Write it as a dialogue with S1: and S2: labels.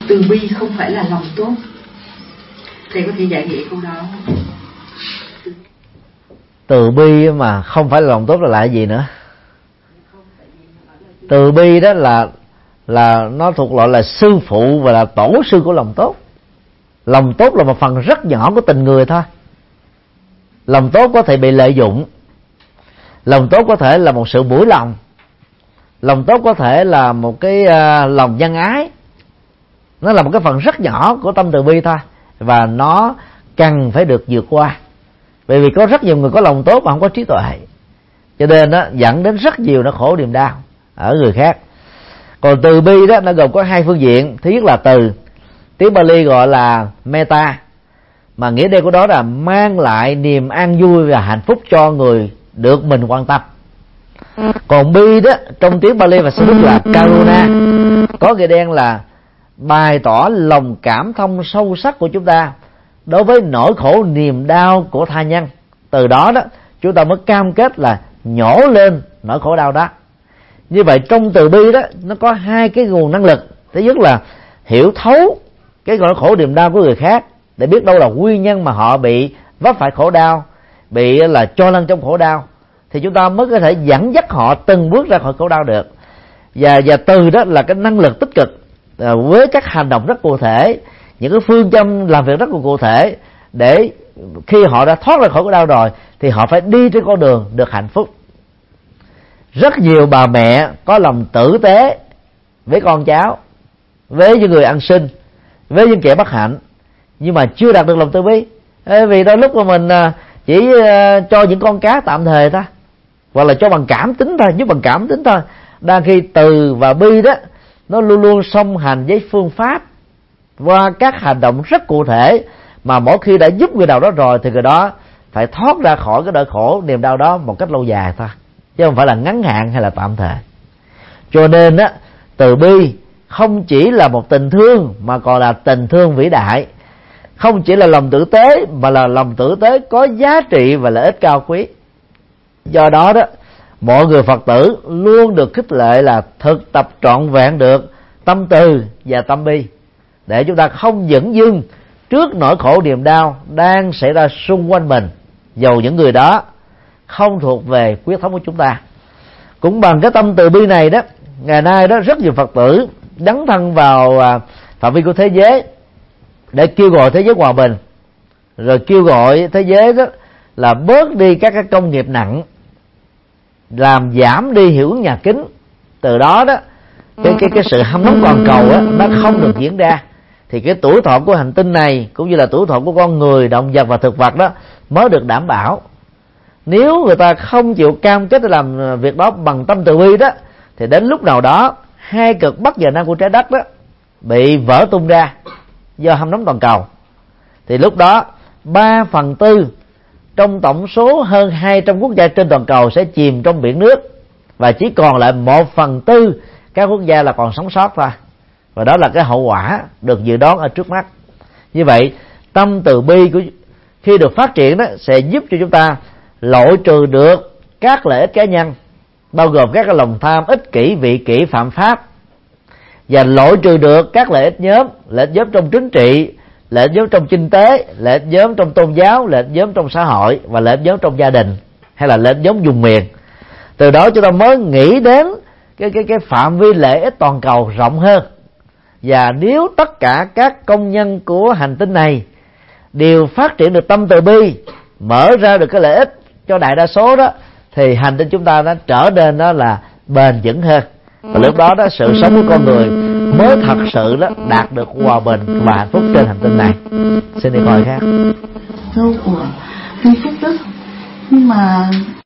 S1: Từ bi không phải là lòng tốt. Thầy có thể giải nghĩa câu đó không?
S2: Từ bi mà không phải là lòng tốt là lại gì nữa? Từ bi đó là nó thuộc loại là sư phụ và là tổ sư của lòng tốt. Lòng tốt là một phần rất nhỏ của tình người thôi. Lòng tốt có thể bị lợi dụng, lòng tốt có thể là một sự mũi lòng, lòng tốt có thể là một cái lòng nhân ái. Nó là một cái phần rất nhỏ của tâm từ bi thôi, và nó cần phải được vượt qua. Bởi vì có rất nhiều người có lòng tốt mà không có trí tuệ, cho nên nó dẫn đến rất nhiều nó khổ niềm đau ở người khác. Còn từ bi đó nó gồm có hai phương diện. Thứ nhất là từ, tiếng Pali gọi là metta, mà nghĩa đen của đó là mang lại niềm an vui và hạnh phúc cho người được mình quan tâm. Còn bi đó trong tiếng Pali và Sanskrit là karuna, có nghĩa đen là bày tỏ lòng cảm thông sâu sắc của chúng ta đối với nỗi khổ niềm đau của tha nhân. Từ đó đó chúng ta mới cam kết là nhổ lên nỗi khổ đau đó. Như vậy trong từ bi đó nó có hai cái nguồn năng lực. Thứ nhất là hiểu thấu cái nỗi khổ niềm đau của người khác, để biết đâu là nguyên nhân mà họ bị vấp phải khổ đau, bị là cho lăn trong khổ đau, thì chúng ta mới có thể dẫn dắt họ từng bước ra khỏi khổ đau được. Và từ đó là cái năng lực tích cực với các hành động rất cụ thể, những cái phương châm làm việc rất cụ thể, để khi họ đã thoát ra khỏi khổ đau rồi thì họ phải đi trên con đường được hạnh phúc. Rất nhiều bà mẹ có lòng tử tế với con cháu, với những người ăn xin, với những kẻ bất hạnh, nhưng mà chưa đạt được lòng từ bi. Vì đôi lúc mà mình chỉ cho những con cá tạm thời thôi, hoặc là cho bằng cảm tính thôi, giúp bằng cảm tính thôi. Đang khi từ và bi đó nó luôn luôn song hành với phương pháp qua các hành động rất cụ thể, mà mỗi khi đã giúp người nào đó rồi thì người đó phải thoát ra khỏi cái nỗi khổ niềm đau đó một cách lâu dài thôi, chứ không phải là ngắn hạn hay là tạm thời. Cho nên á, từ bi không chỉ là một tình thương mà còn là tình thương vĩ đại, không chỉ là lòng tử tế mà là lòng tử tế có giá trị và lợi ích cao quý. Do đó đó, mọi người Phật tử luôn được khích lệ là thực tập trọn vẹn được tâm từ và tâm bi, để chúng ta không dửng dưng trước nỗi khổ niềm đau đang xảy ra xung quanh mình, dầu những người đó không thuộc về huyết thống của chúng ta. Cũng bằng cái tâm từ bi này đó, ngày nay đó rất nhiều Phật tử dấn thân vào phạm vi của thế giới để kêu gọi thế giới hòa bình, rồi kêu gọi thế giới đó là bớt đi các cái công nghiệp nặng, làm giảm đi hiệu ứng nhà kính. Từ đó đó cái sự hâm nóng toàn cầu á, nó không được diễn ra, thì cái tuổi thọ của hành tinh này cũng như là tuổi thọ của con người, động vật và thực vật đó mới được đảm bảo. Nếu người ta không chịu cam kết để làm việc đó bằng tâm từ bi đó, thì đến lúc nào đó hai cực bắc và nam của trái đất đó bị vỡ tung ra do hâm nóng toàn cầu, thì lúc đó 3/4 trong tổng số hơn 200 quốc gia trên toàn cầu sẽ chìm trong biển nước, và chỉ còn lại 1/4 các quốc gia là còn sống sót thôi. Và đó là cái hậu quả được dự đoán ở trước mắt. Như vậy tâm từ bi của khi được phát triển đó sẽ giúp cho chúng ta loại trừ được các lợi ích cá nhân, bao gồm các cái lòng tham, ích kỷ, vị kỷ, phạm pháp, và loại trừ được các lợi ích nhóm trong chính trị, lợi ích nhóm trong kinh tế, lợi ích nhóm trong tôn giáo, lợi ích nhóm trong xã hội, và lợi ích nhóm trong gia đình, hay là lợi ích nhóm vùng miền. Từ đó chúng ta mới nghĩ đến cái phạm vi lợi ích toàn cầu rộng hơn. Và nếu tất cả các công nhân của hành tinh này đều phát triển được tâm từ bi, mở ra được cái lợi ích cho đại đa số đó, thì hành tinh chúng ta nó trở nên đó là bền vững hơn. Và lúc đó đó sự sống của con người mới thật sự đó đạt được hòa bình và hạnh phúc trên hành tinh này. Xin đi coi khác.
S3: Câu của Kinh Phúc Đức, nhưng mà